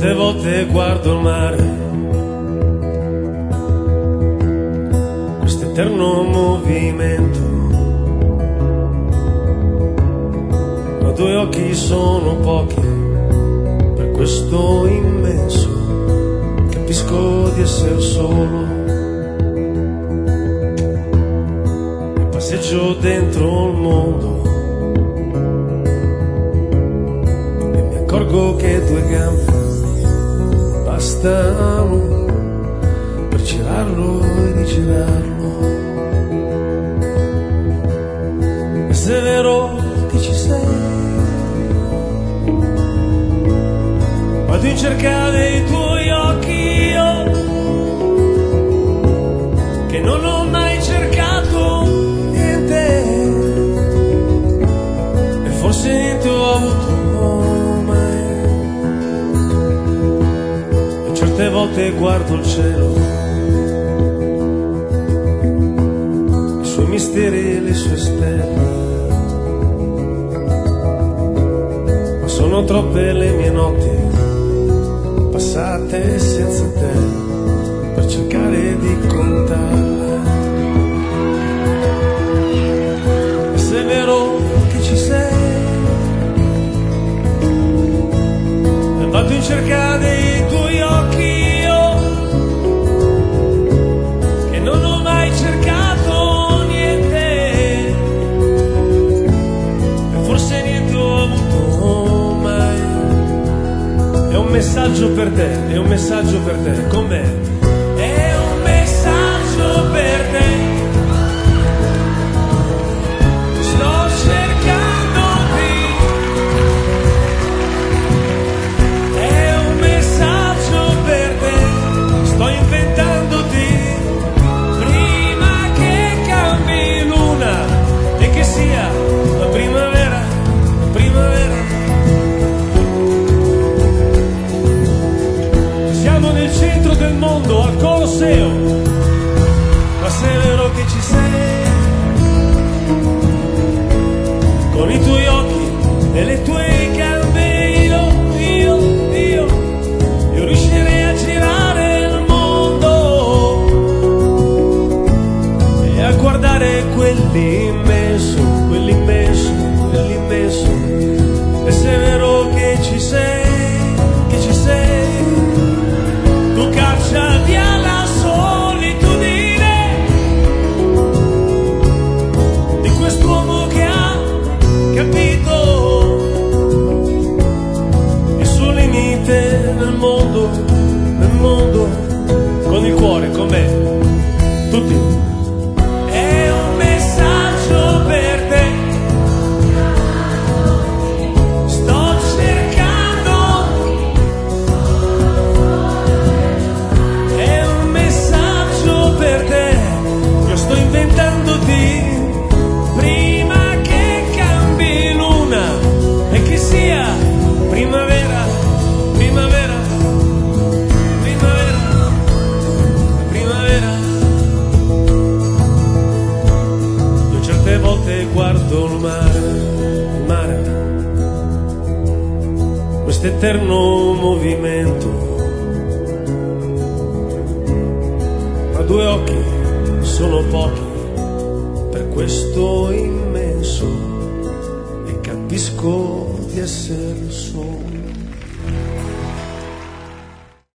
Certe volte guardo il mare, questo eterno movimento, ma due occhi sono pochi per questo immenso. Capisco di essere solo e passeggio dentro il mondo e mi accorgo che due gambe bastano per girarlo e rigirarlo. E se è vero che ci sei, vado in cerca dei tuoi occhi io, che non ho mai cercato niente, e forse niente ho avuto mai. E certe volte guardo il cielo, i suoi misteri e le sue stelle, ma sono troppe le mie notti passate senza te per cercare di contarle. E se è vero che ci sei, e vado in cerca dei tuoi occhi io, che non ho mai cercato niente, e forse niente ho avuto mai. È un messaggio per te, è un messaggio per te, con me. È un messaggio per te. Sto cercandoti. È un messaggio per te. Sto inventandoti. Prima che cambi luna e che sia la primavera, primavera. Nel centro del mondo, al Colosseo, ma se è vero che ci sei, con i tuoi occhi e le tue gambe io riuscirei a girare il mondo e a guardare quell'immenso, quell'immenso, quell'immenso. E se è vero che ci sei, che ci sei, caccia via la solitudine di quest'uomo che ha capito il suo limite nel mondo, con il cuore, con me, tutti. È un messaggio per te. Sto cercando. Per te, io sto inventandoti prima che cambi luna e che sia primavera, primavera, primavera, primavera. Io certe volte guardo il mare, questo eterno movimento. Due occhi sono pochi per questo immenso e capisco di essere solo.